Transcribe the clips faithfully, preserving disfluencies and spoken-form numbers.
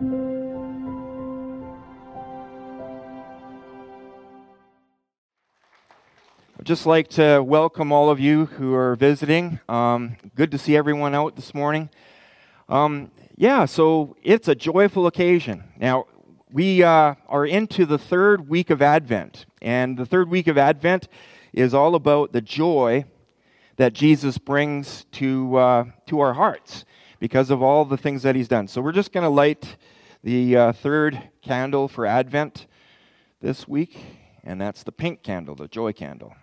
I'd just like to welcome all of you who are visiting. Um, good to see everyone out this morning. Um, yeah, so it's a joyful occasion. Now, we uh, are into the third week of Advent, and the third week of Advent is all about the joy that Jesus brings to uh, to our hearts because of all the things that He's done. So we're just going to light the uh, third candle for Advent this week, and that's the pink candle, the joy candle.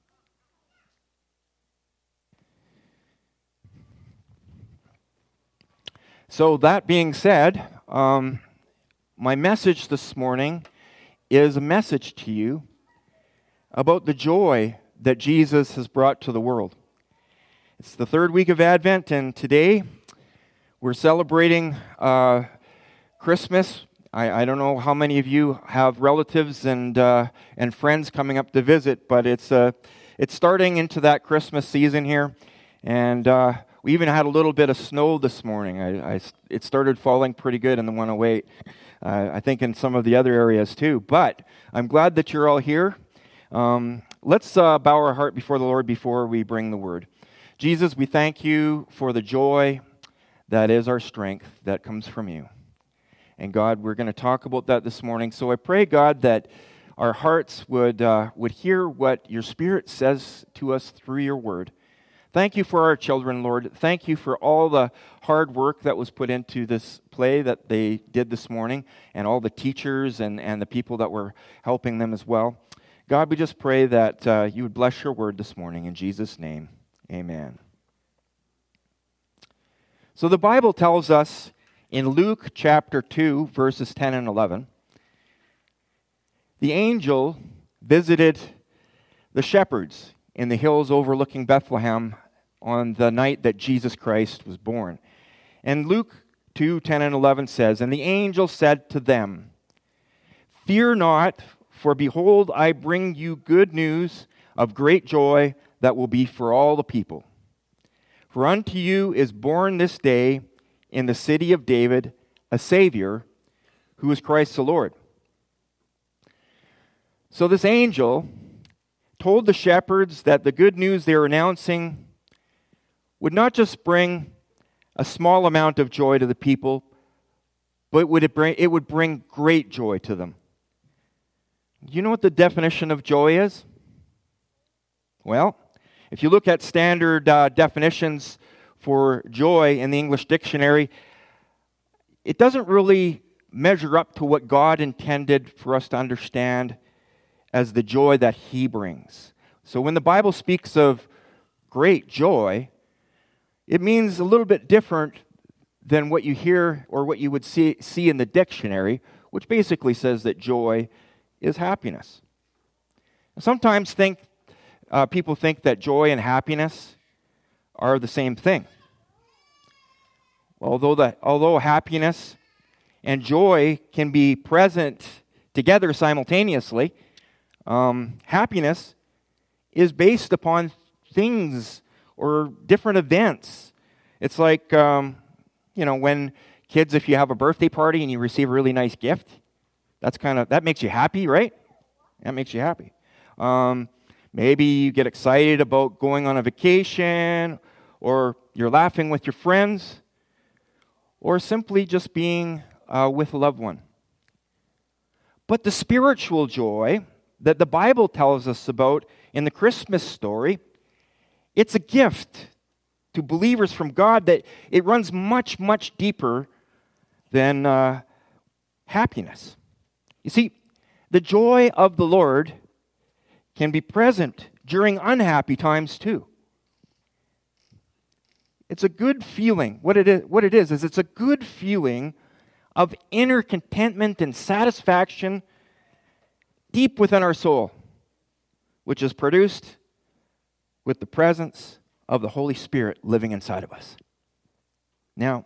So that being said, um, my message this morning is a message to you about the joy that Jesus has brought to the world. It's the third week of Advent, and today we're celebrating uh, Christmas. I, I don't know how many of you have relatives and uh, and friends coming up to visit, but it's uh, it's starting into that Christmas season here, and uh, we even had a little bit of snow this morning. I, I, it started falling pretty good in the one oh eight. Uh, I think in some of the other areas too. But I'm glad that you're all here. Um, let's uh, bow our heart before the Lord before we bring the word. Jesus, we thank you for the joy that is our strength that comes from you. And God, we're going to talk about that this morning. So I pray, God, that our hearts would uh, would hear what your Spirit says to us through your word. Thank you for our children, Lord. Thank you for all the hard work that was put into this play that they did this morning, and all the teachers and, and the people that were helping them as well. God, we just pray that uh, you would bless your word this morning. In Jesus' name, amen. So the Bible tells us in Luke chapter two, verses ten and eleven, the angel visited the shepherds in the hills overlooking Bethlehem on the night that Jesus Christ was born. And Luke two, ten and eleven says, "And the angel said to them, 'Fear not, for behold, I bring you good news of great joy that will be for all the people. For unto you is born this day in the city of David a Savior, who is Christ the Lord.'" So this angel told the shepherds that the good news they were announcing would not just bring a small amount of joy to the people, but would it, bring, it would bring great joy to them. You know what the definition of joy is? Well, if you look at standard uh, definitions for joy in the English dictionary, it doesn't really measure up to what God intended for us to understand as the joy that He brings. So when the Bible speaks of great joy, it means a little bit different than what you hear or what you would see, see in the dictionary, which basically says that joy is happiness. Sometimes think uh, people think that joy and happiness are the same thing. Although the, although happiness and joy can be present together simultaneously, Um, happiness is based upon things or different events. It's like, um, you know, when kids, if you have a birthday party and you receive a really nice gift, that's kind of, that makes you happy, right? That makes you happy. Um, maybe you get excited about going on a vacation, or you're laughing with your friends, or simply just being uh, with a loved one. But the spiritual joy that the Bible tells us about in the Christmas story, it's a gift to believers from God that it runs much, much deeper than uh, happiness. You see, the joy of the Lord can be present during unhappy times too. It's a good feeling. What it is, what it is, is it's a good feeling of inner contentment and satisfaction deep within our soul, which is produced with the presence of the Holy Spirit living inside of us. Now,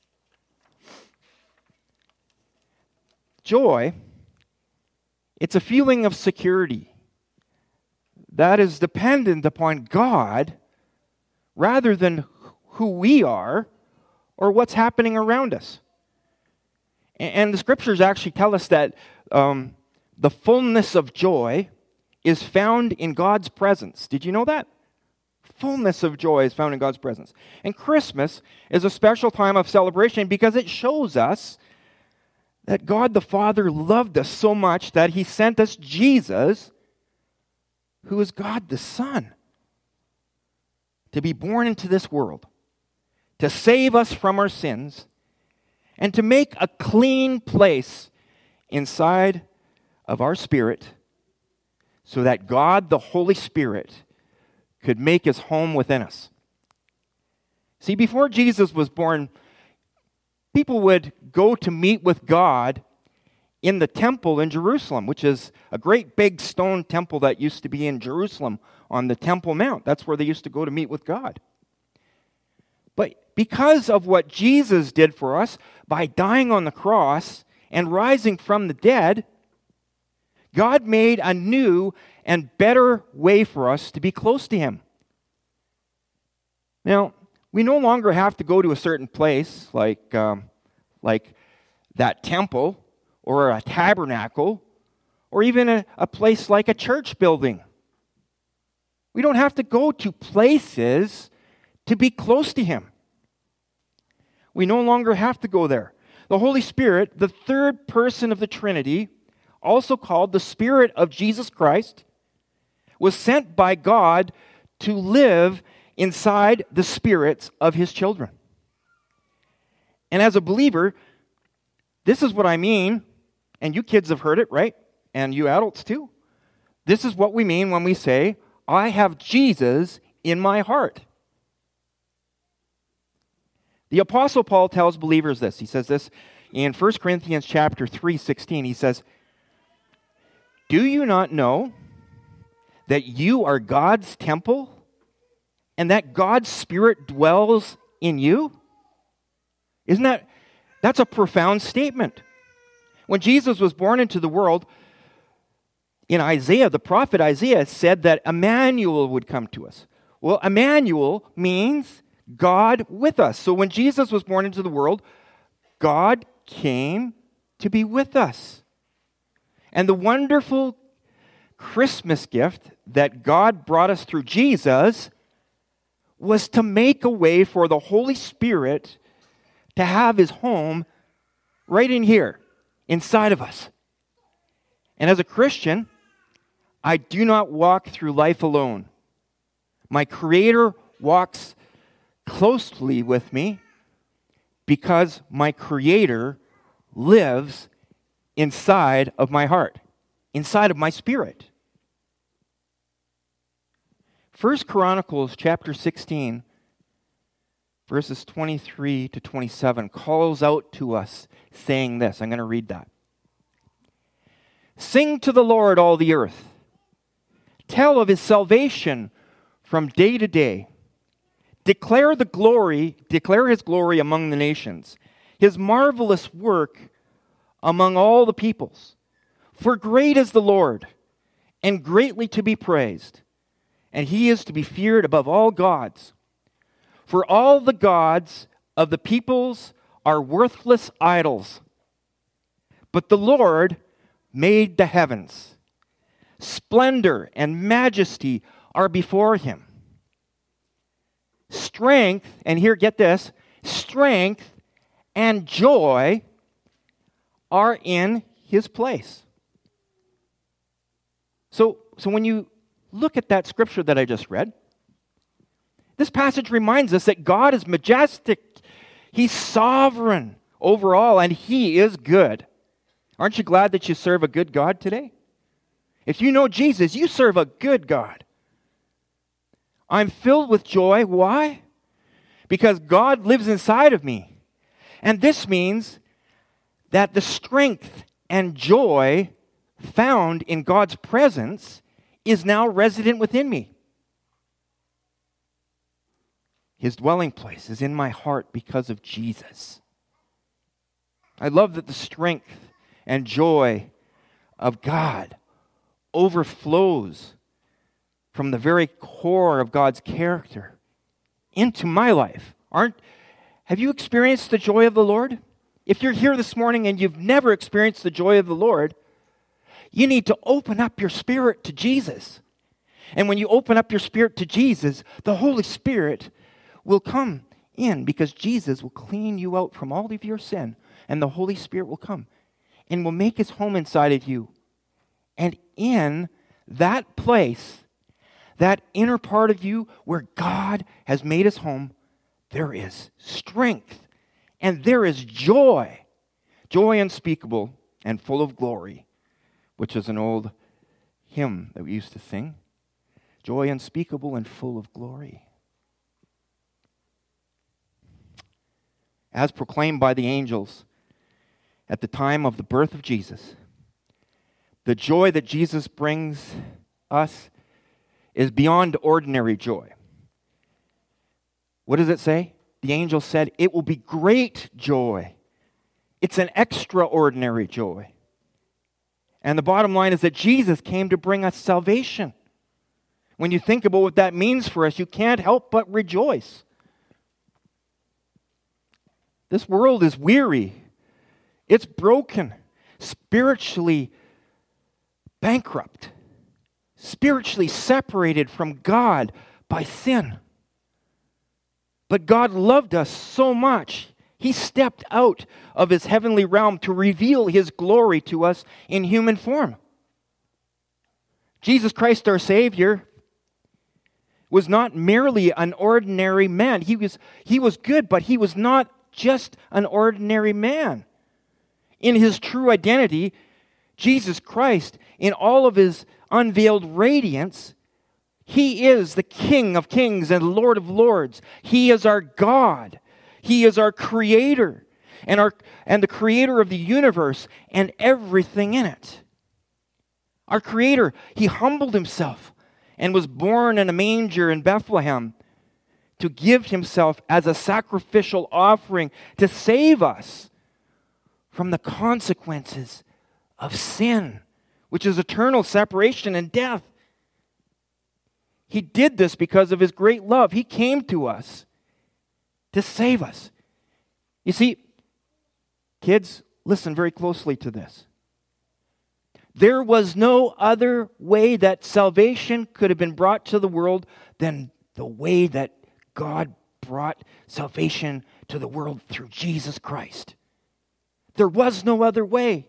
joy, it's a feeling of security that is dependent upon God rather than who we are or what's happening around us. And the scriptures actually tell us that um, the fullness of joy is found in God's presence. Did you know that? Fullness of joy is found in God's presence. And Christmas is a special time of celebration because it shows us that God the Father loved us so much that he sent us Jesus, who is God the Son, to be born into this world, to save us from our sins, and to make a clean place inside of our spirit so that God, the Holy Spirit, could make his home within us. See, before Jesus was born, people would go to meet with God in the temple in Jerusalem, which is a great big stone temple that used to be in Jerusalem on the Temple Mount. That's where they used to go to meet with God. But because of what Jesus did for us by dying on the cross and rising from the dead, God made a new and better way for us to be close to him. Now, we no longer have to go to a certain place like, um, like that temple or a tabernacle or even a, a place like a church building. We don't have to go to places to be close to him. We no longer have to go there. The Holy Spirit, the third person of the Trinity, also called the Spirit of Jesus Christ, was sent by God to live inside the spirits of his children. And as a believer, this is what I mean, and you kids have heard it, right? And you adults too. This is what we mean when we say, I have Jesus in my heart. The Apostle Paul tells believers this. He says this in First Corinthians chapter three, sixteen. He says, do you not know that you are God's temple and that God's Spirit dwells in you? Isn't that, that's a profound statement. When Jesus was born into the world, in Isaiah, the prophet Isaiah said that Emmanuel would come to us. Well, Emmanuel means God with us. So when Jesus was born into the world, God came to be with us. And the wonderful Christmas gift that God brought us through Jesus was to make a way for the Holy Spirit to have his home right in here, inside of us. And as a Christian, I do not walk through life alone. My Creator walks closely with me because my Creator lives inside of my heart, inside of my spirit. First Chronicles chapter sixteen, verses twenty-three to twenty-seven, calls out to us saying this. I'm going to read that. Sing to the Lord, all the earth. Tell of his salvation from day to day. Declare the glory, declare his glory among the nations, his marvelous work among all the peoples. For great is the Lord, and greatly to be praised, and he is to be feared above all gods. For all the gods of the peoples are worthless idols, but the Lord made the heavens. Splendor and majesty are before him. Strength, and here, get this, strength and joy are in his place. So, so when you look at that scripture that I just read, this passage reminds us that God is majestic. He's sovereign over all, and he is good. Aren't you glad that you serve a good God today? If you know Jesus, you serve a good God. I'm filled with joy. Why? Because God lives inside of me. And this means that the strength and joy found in God's presence is now resident within me. His dwelling place is in my heart because of Jesus. I love that the strength and joy of God overflows from the very core of God's character into my life. Aren't, have you experienced the joy of the Lord? If you're here this morning and you've never experienced the joy of the Lord, you need to open up your spirit to Jesus. And when you open up your spirit to Jesus, the Holy Spirit will come in because Jesus will clean you out from all of your sin, and the Holy Spirit will come and will make his home inside of you. And in that place, that inner part of you where God has made his home, there is strength and there is joy, joy unspeakable and full of glory, which is an old hymn that we used to sing. Joy unspeakable and full of glory. As proclaimed by the angels at the time of the birth of Jesus, the joy that Jesus brings us is beyond ordinary joy. What does it say? The angel said, it will be great joy. It's an extraordinary joy. And the bottom line is that Jesus came to bring us salvation. When you think about what that means for us, you can't help but rejoice. This world is weary. It's broken, spiritually bankrupt, spiritually separated from God by sin. But God loved us so much, he stepped out of his heavenly realm to reveal his glory to us in human form. Jesus Christ, our Savior, was not merely an ordinary man. He was, he was good, but he was not just an ordinary man. In his true identity, Jesus Christ, in all of his unveiled radiance, he is the King of kings and Lord of lords. He is our God. He is our creator and, our, and the creator of the universe and everything in it. Our creator, he humbled himself and was born in a manger in Bethlehem to give himself as a sacrificial offering to save us from the consequences of sin, which is eternal separation and death. He did this because of his great love. He came to us to save us. You see, kids, listen very closely to this. There was no other way that salvation could have been brought to the world than the way that God brought salvation to the world through Jesus Christ. There was no other way.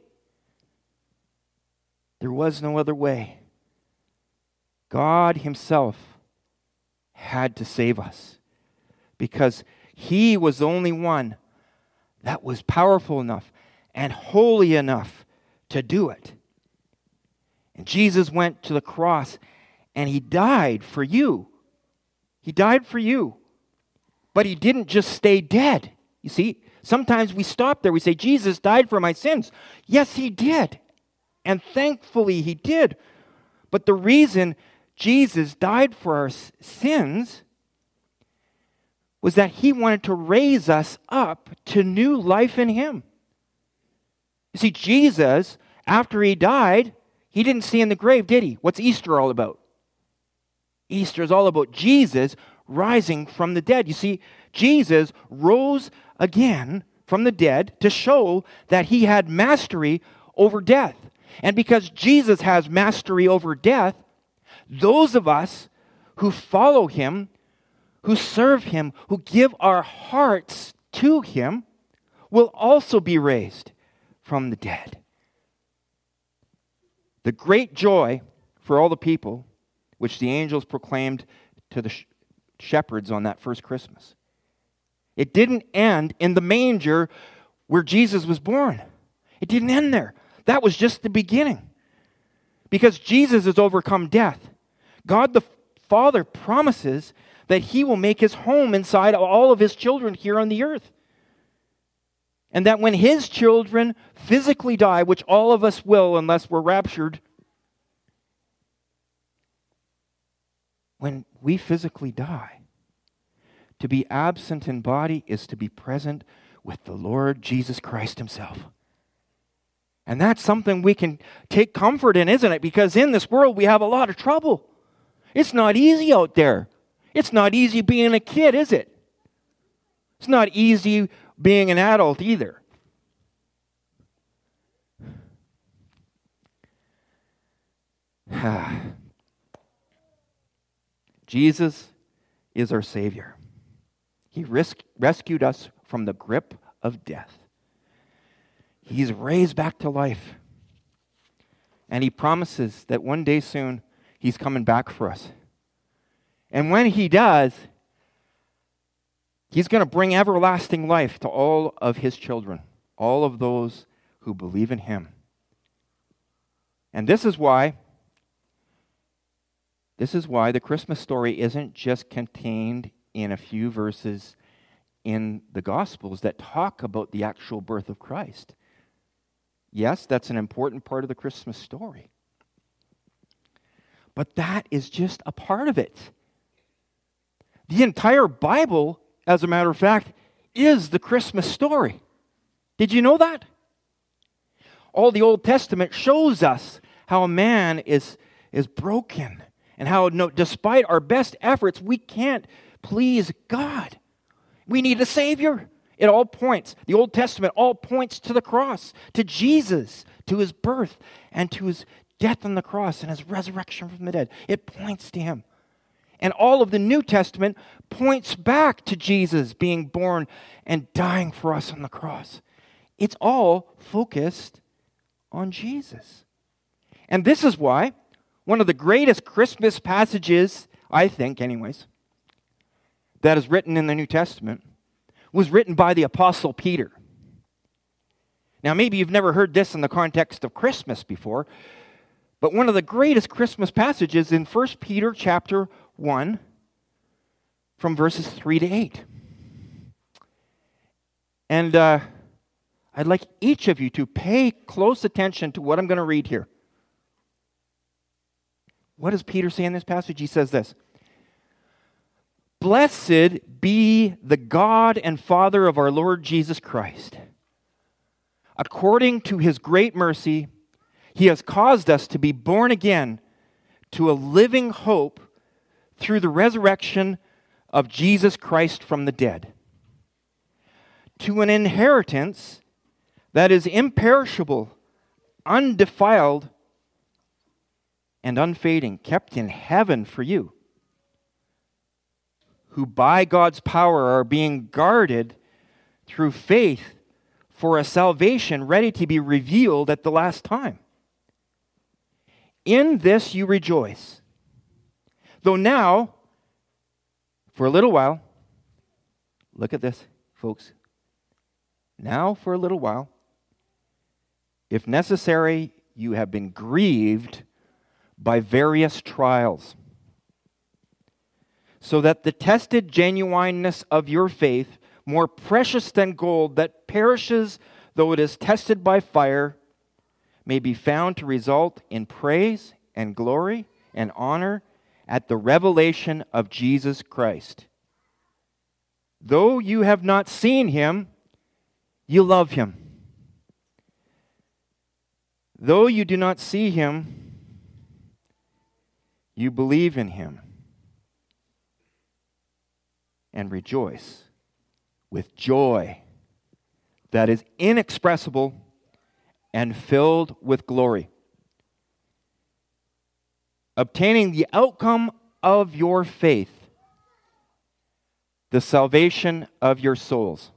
There was no other way. God himself had to save us because he was the only one that was powerful enough and holy enough to do it. And Jesus went to the cross and he died for you. He died for you. But he didn't just stay dead. You see, sometimes we stop there. We say, Jesus died for my sins. Yes, he did. And thankfully he did. But the reason Jesus died for our sins was that he wanted to raise us up to new life in him. You see, Jesus, after he died, he didn't stay in the grave, did he? What's Easter all about? Easter is all about Jesus rising from the dead. You see, Jesus rose again from the dead to show that he had mastery over death. And because Jesus has mastery over death, those of us who follow him, who serve him, who give our hearts to him, will also be raised from the dead. The great joy for all the people, which the angels proclaimed to the sh- shepherds on that first Christmas. It didn't end in the manger where Jesus was born. It didn't end there. That was just the beginning. Because Jesus has overcome death. God the Father promises that he will make his home inside all of his children here on the earth. And that when his children physically die, which all of us will unless we're raptured, when we physically die, to be absent in body is to be present with the Lord Jesus Christ himself. And that's something we can take comfort in, isn't it? Because in this world we have a lot of trouble. It's not easy out there. It's not easy being a kid, is it? It's not easy being an adult either. Jesus is our Savior. He risk, rescued us from the grip of death. He's raised back to life. And he promises that one day soon, he's coming back for us. And when he does, he's going to bring everlasting life to all of his children, all of those who believe in him. And this is why, this is why the Christmas story isn't just contained in a few verses in the Gospels that talk about the actual birth of Christ. Yes, that's an important part of the Christmas story. But that is just a part of it. The entire Bible, as a matter of fact, is the Christmas story. Did you know that? All the Old Testament shows us how man is, is broken and how no, despite our best efforts, we can't please God. We need a Savior. It all points, the Old Testament all points to the cross, to Jesus, to his birth, and to his death on the cross and his resurrection from the dead. It points to him. And all of the New Testament points back to Jesus being born and dying for us on the cross. It's all focused on Jesus. And this is why one of the greatest Christmas passages, I think anyways, that is written in the New Testament was written by the Apostle Peter. Now, maybe you've never heard this in the context of Christmas before, but one of the greatest Christmas passages in First Peter chapter one, from verses three to eight. And uh, I'd like each of you to pay close attention to what I'm going to read here. What does Peter say in this passage? He says this: "Blessed be the God and Father of our Lord Jesus Christ. According to his great mercy, he has caused us to be born again to a living hope through the resurrection of Jesus Christ from the dead, to an inheritance that is imperishable, undefiled, and unfading, kept in heaven for you, who by God's power are being guarded through faith for a salvation ready to be revealed at the last time. In this you rejoice, though now, for a little while," look at this, folks, "now for a little while, if necessary, you have been grieved by various trials, so that the tested genuineness of your faith, more precious than gold that perishes though it is tested by fire, may be found to result in praise and glory and honor at the revelation of Jesus Christ. Though you have not seen him, you love him. Though you do not see him, you believe in him and rejoice with joy that is inexpressible and filled with glory, obtaining the outcome of your faith, the salvation of your souls."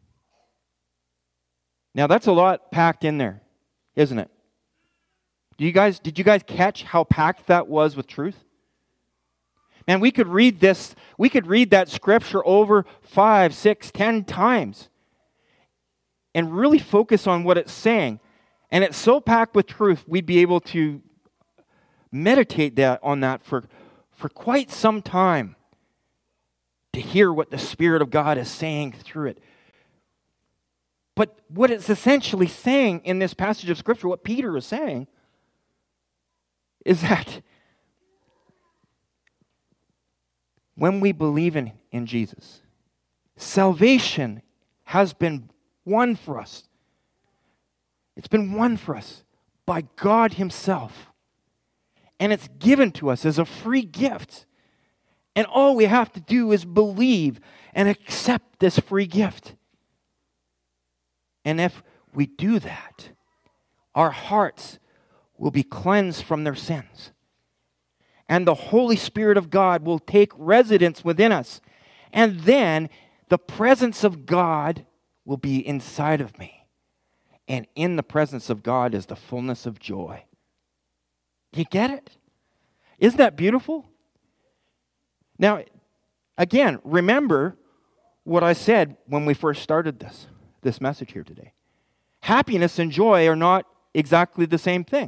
Now that's a lot packed in there, isn't it? Do you guys, did you guys catch how packed that was with truth? Man, we could read this, we could read that scripture over five, six, ten times and really focus on what it's saying. And it's so packed with truth, we'd be able to meditate that on that for, for quite some time to hear what the Spirit of God is saying through it. But what it's essentially saying in this passage of Scripture, what Peter is saying, is that when we believe in, in Jesus, salvation has been won for us. It's been won for us by God himself. And it's given to us as a free gift. And all we have to do is believe and accept this free gift. And if we do that, our hearts will be cleansed from their sins. and the Holy Spirit of God will take residence within us. And then the presence of God will be inside of me. And in the presence of God is the fullness of joy. You get it? Isn't that beautiful? Now, again, remember what I said when we first started this, this message here today. Happiness and joy are not exactly the same thing.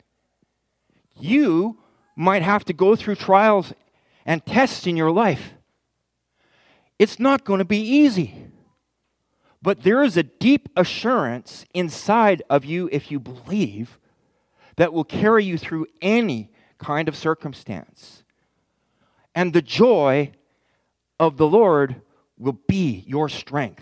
You might have to go through trials and tests in your life. It's not going to be easy. But there is a deep assurance inside of you, if you believe, that will carry you through any kind of circumstance. And the joy of the Lord will be your strength.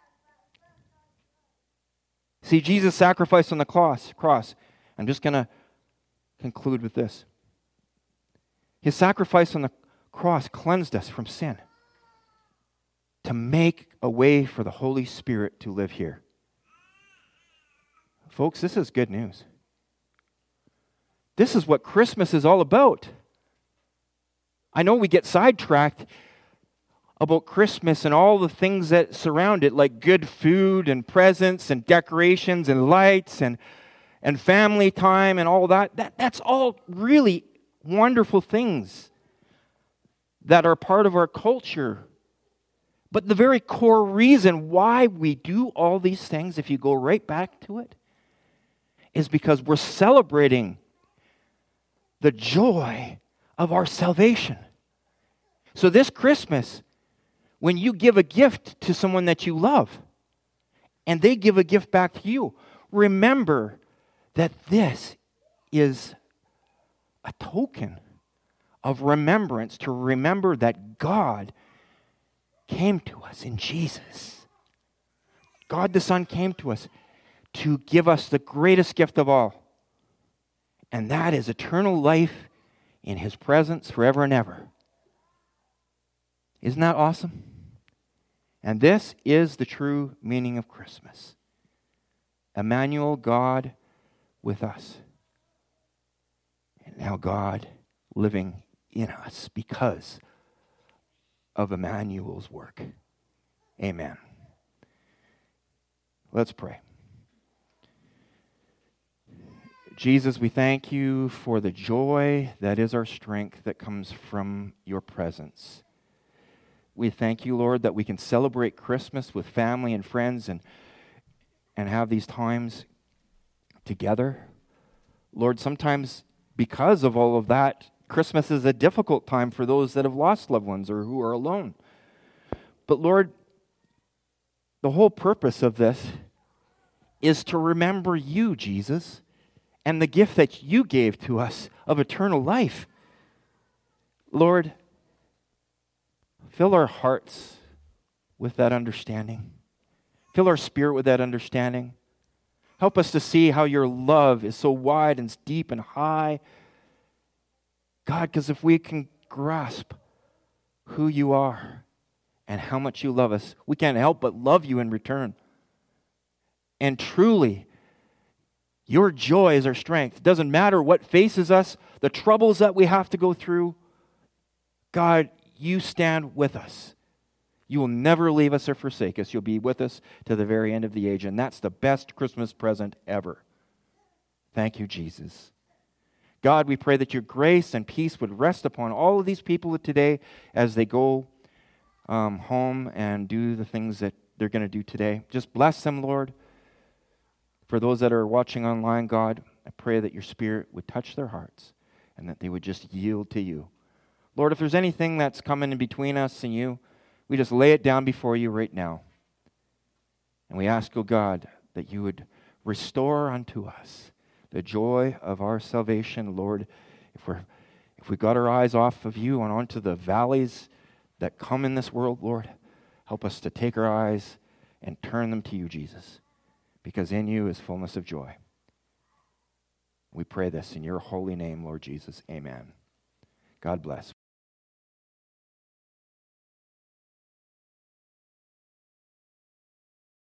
See, Jesus' sacrifice on the cross, cross. I'm just going to conclude with this. His sacrifice on the cross cleansed us from sin to make a way for the Holy Spirit to live here. Folks, this is good news. This is what Christmas is all about. I know we get sidetracked about Christmas and all the things that surround it, like good food and presents and decorations and lights and, and family time and all that. that. That's all really wonderful things that are part of our culture. But the very core reason why we do all these things, if you go right back to it, is because we're celebrating the joy of our salvation. So this Christmas, when you give a gift to someone that you love, and they give a gift back to you, remember that this is a token of remembrance, to remember that God came to us in Jesus. God the Son came to us to give us the greatest gift of all. And that is eternal life in His presence forever and ever. Isn't that awesome? And this is the true meaning of Christmas. Emmanuel, God with us. And now God living in us because of Emmanuel's work. Amen. Let's pray. Jesus, we thank you for the joy that is our strength that comes from your presence. We thank you, Lord, that we can celebrate Christmas with family and friends and, and have these times together. Lord, sometimes because of all of that, Christmas is a difficult time for those that have lost loved ones or who are alone. But Lord, the whole purpose of this is to remember you, Jesus, and the gift that you gave to us of eternal life. Lord, fill our hearts with that understanding. Fill our spirit with that understanding. Help us to see how your love is so wide and deep and high. God, because if we can grasp who you are and how much you love us, we can't help but love you in return. And truly, your joy is our strength. It doesn't matter what faces us, the troubles that we have to go through. God, you stand with us. You will never leave us or forsake us. You'll be with us to the very end of the age. And that's the best Christmas present ever. Thank you, Jesus. God, we pray that your grace and peace would rest upon all of these people today as they go um, home and do the things that they're going to do today. Just bless them, Lord. For those that are watching online, God, I pray that your Spirit would touch their hearts and that they would just yield to you. Lord, if there's anything that's coming in between us and you, we just lay it down before you right now. And we ask, oh God, that you would restore unto us the joy of our salvation, Lord. If we're if we got our eyes off of you and onto the valleys that come in this world, Lord, help us to take our eyes and turn them to you, Jesus, because in you is fullness of joy. We pray this in your holy name, Lord Jesus. Amen. God bless.